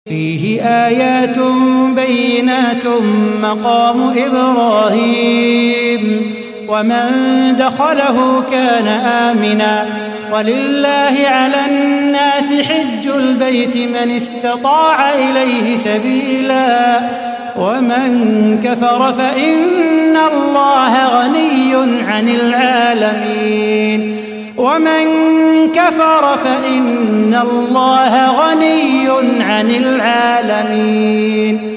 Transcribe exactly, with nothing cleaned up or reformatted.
فيه آيات بينات مقام إبراهيم ومن دخله كان آمنا ولله على الناس حج البيت من استطاع إليه سبيلا ومن كفر فإن الله غني عن العالمين ومن كفر فإن الله غني عن العالمين